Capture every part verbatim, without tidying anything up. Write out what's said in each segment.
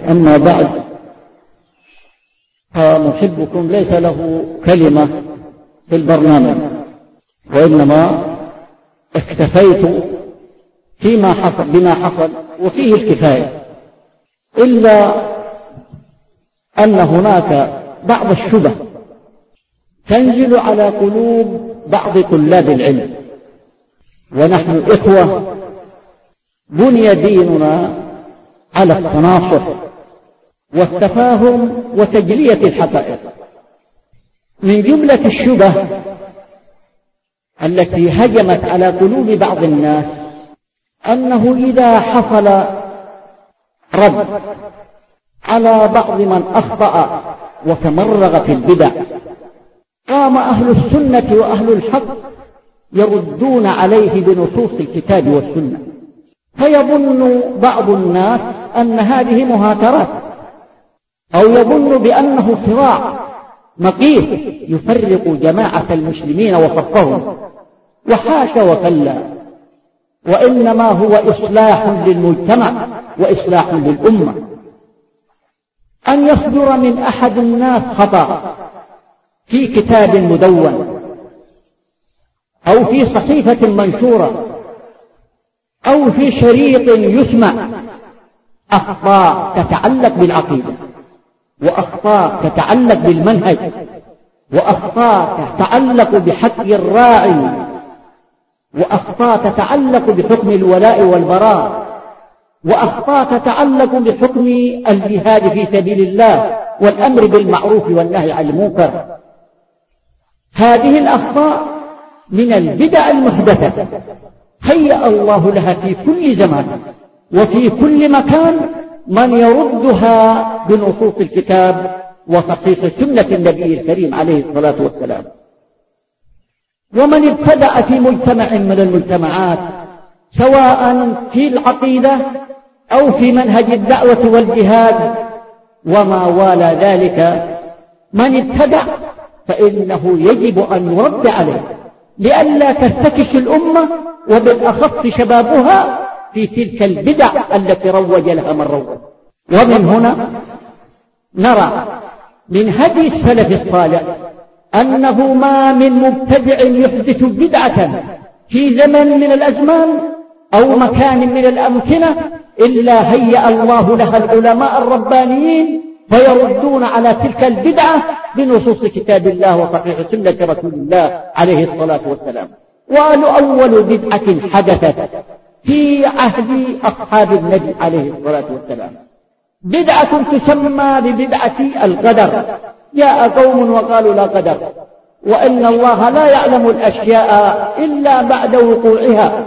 أما بعد، فمحبكم ليس له كلمة في البرنامج، وإنما اكتفيت فيما حصل بما حصل وفيه الكفاية، إلا أن هناك بعض الشبه تنزل على قلوب بعض طلاب العلم، ونحن إخوة بني ديننا على التناصح والتفاهم وتجلية الحقائق. من جملة الشبه التي هجمت على قلوب بعض الناس أنه إذا حصل رد على بعض من أخطأ وتمرغ في البدع، قام أهل السنة وأهل الحق يردون عليه بنصوص الكتاب والسنة، فيظن بعض الناس أن هذه مهاترات، أو يظن بأنه صراع مقيت يفرق جماعة المسلمين وصفهم، وحاشا وكلا، وإنما هو إصلاح للمجتمع وإصلاح للأمة. أن يصدر من أحد الناس خطأ في كتاب مدون أو في صحيفة منشورة أو في شريط يسمع، أخطاء تتعلق بالعقيدة، وأخطاء تتعلق بالمنهج، وأخطاء تتعلق بحق الراعي، وأخطاء تتعلق بحكم الولاء والبراء، وأخطاء تتعلق بحكم الجهاد في سبيل الله والأمر بالمعروف والنهي عن المنكر. هذه الأخطاء من البدع المحدثة هيأ الله لها في كل زمان وفي كل مكان من يردها بنصوص الكتاب وصحيح سنة النبي الكريم عليه الصلاة والسلام. ومن ابتدأ في مجتمع من المجتمعات، سواء في العقيدة أو في منهج الدعوة والجهاد وما والى ذلك، من ابتدأ فإنه يجب أن يرد عليه لئلا تفتكش الأمة وبالأخص شبابها في تلك البدع التي روج لها من روج. ومن هنا نرى من هدي السلف الصالح أنه ما من مبتدع يحدث بدعة في زمن من الأزمان أو مكان من الأمكنة إلا هيأ الله لها العلماء الربانيين فيردون على تلك البدعة بنصوص كتاب الله وصحيح سنة رسول الله عليه الصلاة والسلام. وقالوا أول بدعة حدثت في عهد أصحاب النبي عليه الصلاة والسلام بدعة تسمى ببدعة القدر. جاء قوم وقالوا لا قدر، وإن الله لا يعلم الأشياء إلا بعد وقوعها،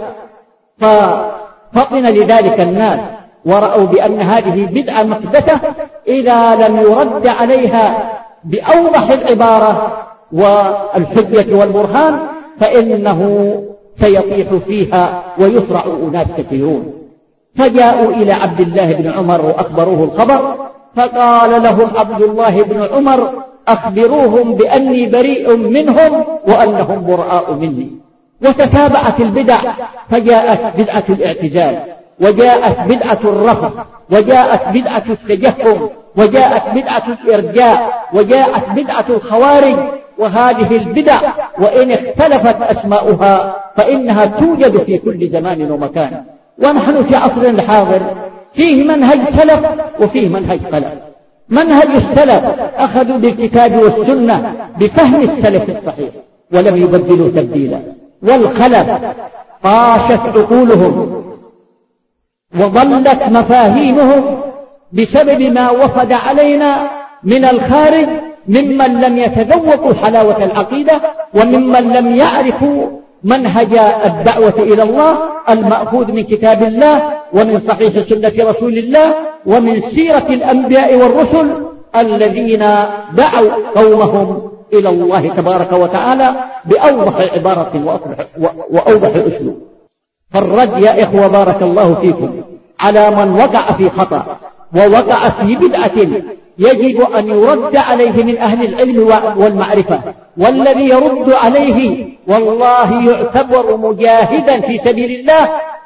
ففطن لذلك الناس ورأوا بأن هذه بدعة محدثة إذا لم يرد عليها بأوضح العبارة والحجة والبرهان فإنه سيطيح فيها ويسرع أناس كثيرون. فجاءوا إلى عبد الله بن عمر وأخبروه الخبر، فقال لهم عبد الله بن عمر أخبروهم بأني بريء منهم وأنهم براء مني. وتتابعت البدع، فجاءت بدعة الاعتزال، وجاءت بدعة الرفض، وجاءت بدعة التجهم، وجاءت بدعة الإرجاء، وجاءت بدعة الخوارج. وهذه البدع وإن اختلفت أسماؤها فإنها توجد في كل زمان ومكان. ونحن في عصرنا الحاضر فيه منهج سلف وفيه منهج خلف. منهج السلف أخذوا بالكتاب والسنة بفهم السلف الصحيح ولم يبدلوا تبديلا، والخلف طاشت عقولهم وضلت مفاهيمهم بسبب ما وفد علينا من الخارج ممن لم يتذوقوا حلاوة العقيدة وممن لم يعرفوا منهج الدعوة إلى الله المأخوذ من كتاب الله ومن صحيح سنة رسول الله ومن سيرة الأنبياء والرسل الذين دعوا قومهم إلى الله تبارك وتعالى بأوضح عبارة وأوضح أسلوب. فالرد يا إخوة بارك الله فيكم على من وقع في خطأ ووقع في بدعة يجب أن يرد عليه من أهل العلم والمعرفة، والذي يرد عليه والله يعتبر مجاهدا في سبيل الله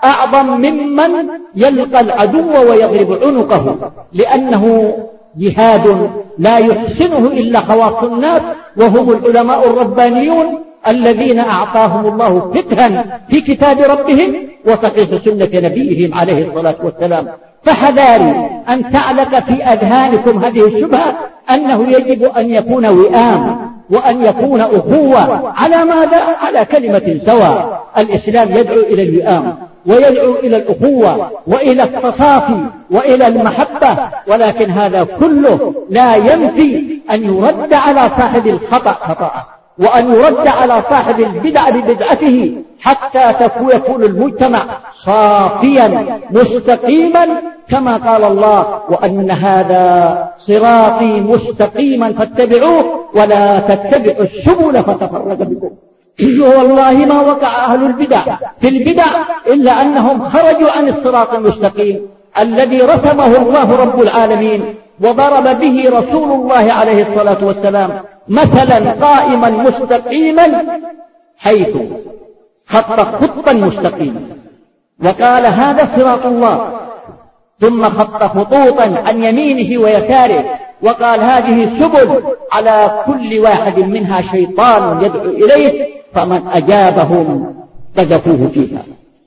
أعظم ممن يلقى العدو ويضرب عنقه، لأنه جهاد لا يحسنه إلا خواص الناس، وهم العلماء الربانيون الذين أعطاهم الله فقها في كتاب ربهم وصحيح سنة نبيهم عليه الصلاة والسلام. فحذاري أن تعلق في أذهانكم هذه الشبهة أنه يجب أن يكون وئام وأن يكون أخوة على ماذا؟ على كلمة سواء. الإسلام يدعو إلى الوئام ويدعو إلى الأخوة وإلى التصافي وإلى المحبة، ولكن هذا كله لا ينفي أن يرد على صاحب الخطأ خطأه، وأن يرد على صاحب البدع ببدعته، حتى يكون المجتمع صافيا مستقيما، كما قال الله: وأن هذا صراطي مستقيما فاتبعوه ولا تتبعوا السبل فتفرق بكم. والله ما وقع أهل البدع في البدع إلا أنهم خرجوا عن الصراط المستقيم الذي رسمه الله رب العالمين وضرب به رسول الله عليه الصلاة والسلام مثلا قائما مستقيما، حيث خط خطا مستقيما وقال: هذا صراط الله، ثم خط خطوطا عن يمينه ويساره وقال: هذه سبل على كل واحد منها شيطان يدعو إليه، فمن أجابهم قذفوه فيها.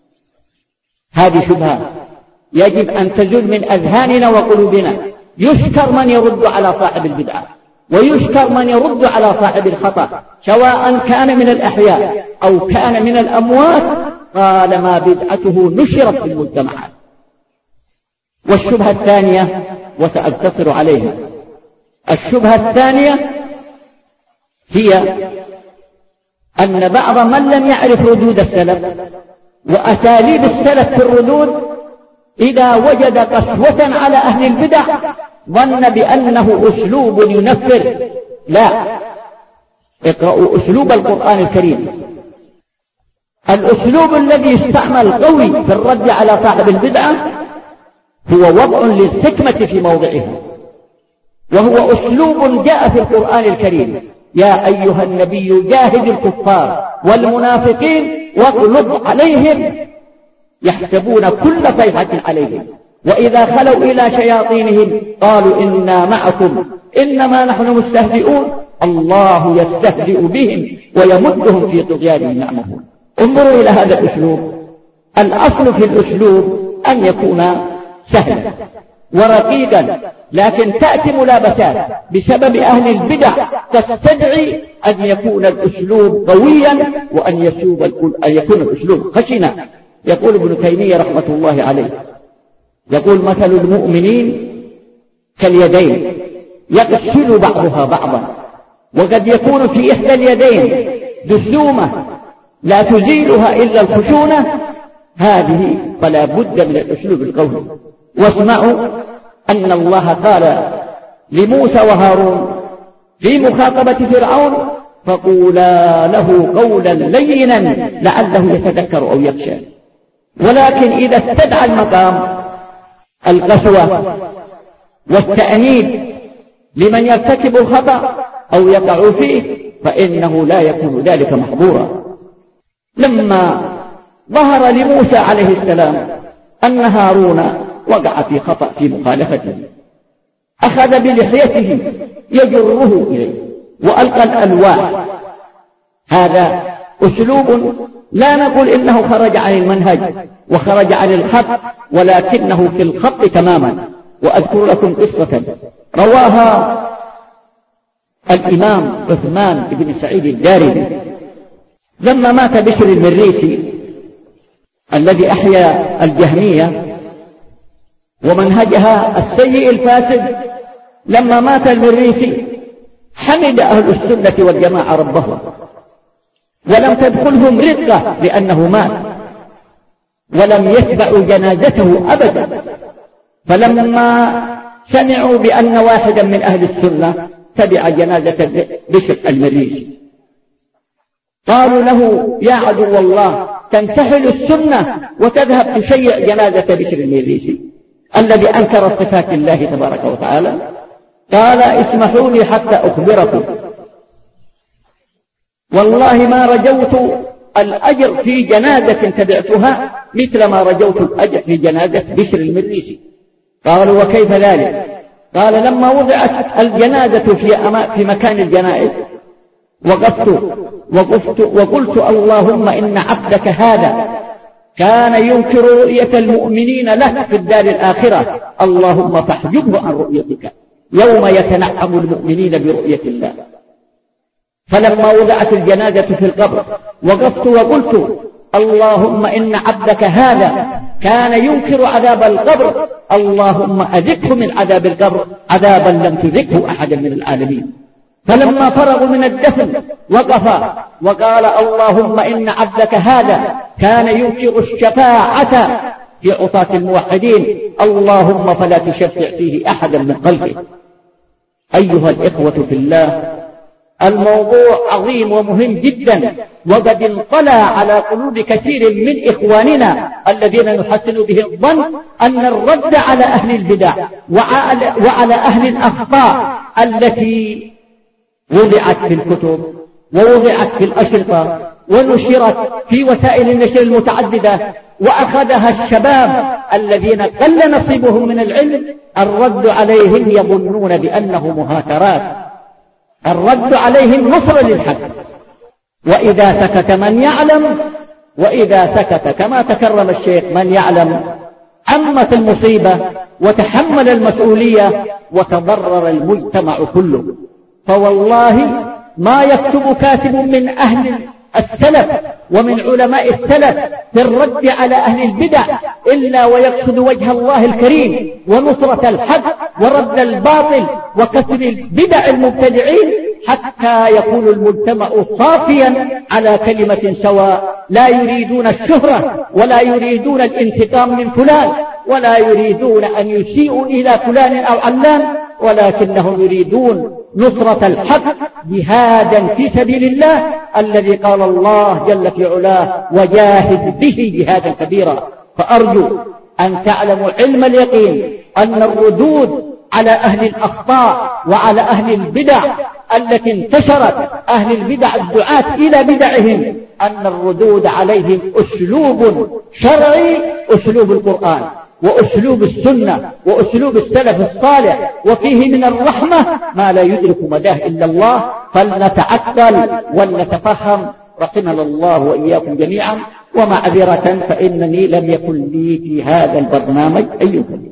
هذه شبهة يجب أن تزول من أذهاننا وقلوبنا. يشكر من يرد على صاحب البدعة، ويشكر من يرد على صاحب الخطأ، سواء كان من الأحياء أو كان من الأموات، طالما بدعته نشرت في المجتمعات. والشبهة الثانية، وسأقتصر عليها، الشبهة الثانية هي أن بعض من لم يعرف ردود السلف وأساليب السلف في الردود، إذا وجد قسوة على أهل البدع ظن بأنه أسلوب ينفر. لا، اقرأوا أسلوب القرآن الكريم. الأسلوب الذي يستعمل قوي في الرد على صاحب البدعة هو وضع للحكمة في موضعها، وهو أسلوب جاء في القرآن الكريم: يا أيها النبي جاهد الكفار والمنافقين واغلظ عليهم يحسبون كل صيحة عليهم وإذا خلوا إلى شياطينهم قالوا إنا معكم إنما نحن مستهزئون الله يستهزئ بهم ويمدهم في طغيانهم يعمهون. انظروا إلى هذا الأسلوب. الأصل في الأسلوب أن يكون سهلا ورقيقا، لكن تأتي ملابسات بسبب أهل البدع تستدعي أن يكون الأسلوب قويا وأن يسوب أن يكون الأسلوب خشنا. يقول ابن تيمية رحمة الله عليه، يقول: مثل المؤمنين كاليدين يغسل بعضها بعضا، وقد يكون في إحدى اليدين جسومة لا تزيلها إلا الخشونة، هذه فلا بد من الأسلوب القوي. واسمعوا أن الله قال لموسى وهارون في مخاطبة فرعون: فقولا له قولا لينا لعله يتذكر أو يخشى. ولكن إذا استدعى المقام القسوة والتأنيب لمن يرتكب الخطأ أو يقع فيه فإنه لا يكون ذلك محظورا. لما ظهر لموسى عليه السلام أن هارون وقع في خطأ في مخالفته، أخذ بلحيته يجره إليه وألقى الألواح. هذا أسلوب لا نقول إنه خرج عن المنهج وخرج عن الخط، ولكنه في الخط تماما. وأذكر لكم قصة رواها الإمام عثمان بن سعيد الدارمي لما مات بشر المريسي الذي أحيا الجهمية ومنهجها السيء الفاسد. لما مات المريسي حمد أهل السنة والجماعة ربهم، ولم تدخلهم رقة لأنه مات، ولم يتبعوا جنازته أبدا. فلما سمعوا بأن واحدا من أهل السنة تبع جنازة بشر المريسي قالوا له: يا عدو الله، تنتحل السنة وتذهب تشيع جنازة بشر المريسي الذي أنكر صفات الله تبارك وتعالى. قال: اسمحوا لي حتى أخبركم، والله ما رجوت الأجر في جنازة تبعتها مثل ما رجوت الأجر في جنازة بشر المريسي. قالوا وكيف ذلك؟ قال لما وضعت الجنازة في, في مكان الجنائز وقفت وقفت وقلت اللهم إن عبدك هذا كان ينكر رؤية المؤمنين له في الدار الآخرة، اللهم فاحجبه عن رؤيتك يوم يتنعم المؤمنين برؤية الله. فلما وضعت الجنازة في القبر وقفت وقلت اللهم إن عبدك هذا كان ينكر عذاب القبر، اللهم أذقه من عذاب القبر عذابا لم تذقه أحدا من العالمين. فلما فرغوا من الدفن وقف وقال اللهم إن عبدك هذا كان ينكر الشفاعة في عصاة الموحدين، اللهم فلا تشفع فيه أحدا من خلقه. أيها الإخوة في الله، الموضوع عظيم ومهم جدا، وقد انطلع على قلوب كثير من إخواننا الذين نحسن به الظن أن الرد على أهل البدع وعلى, وعلى أهل الأخطاء التي وضعت في الكتب ووضعت في الأشرطة ونشرت في وسائل النشر المتعددة وأخذها الشباب الذين قل نصيبهم من العلم، الرد عليهم يظنون بأنه مهاترات، الرد عليهم نصر للحق. وإذا سكت من يعلم وإذا سكت كما تكرم الشيخ من يعلم عمت المصيبة وتحمل المسؤولية وتضرر المجتمع كله. فوالله ما يكتب كاتب من أهل السلف ومن علماء السلف في الرد على أهل البدع إلا ويقصد وجه الله الكريم ونصرة الحق ورد الباطل وكسر البدع المبتدعين، حتى يكون المجتمع صافيا على كلمة سواء، لا يريدون الشهرة ولا يريدون الانتقام من فلان ولا يريدون أن يسيئوا إلى فلان أو علان، ولكنهم يريدون نصرة الحق جهادا في سبيل الله الذي قال الله جل في علاه وجاهد به جهادا كبيرا. فأرجو أن تعلموا علم اليقين أن الردود على أهل الأخطاء وعلى أهل البدع التي انتشرت أهل البدع الدعاة إلى بدعهم، أن الردود عليهم أسلوب شرعي، أسلوب القرآن وأسلوب السنة وأسلوب السلف الصالح، وفيه من الرحمة ما لا يدرك مداه إلا الله. فلنتعقل ولنتفهم رحمنا الله وإياكم جميعا. ومعذرة فإنني لم يكن لي في هذا البرنامج أي كلمة.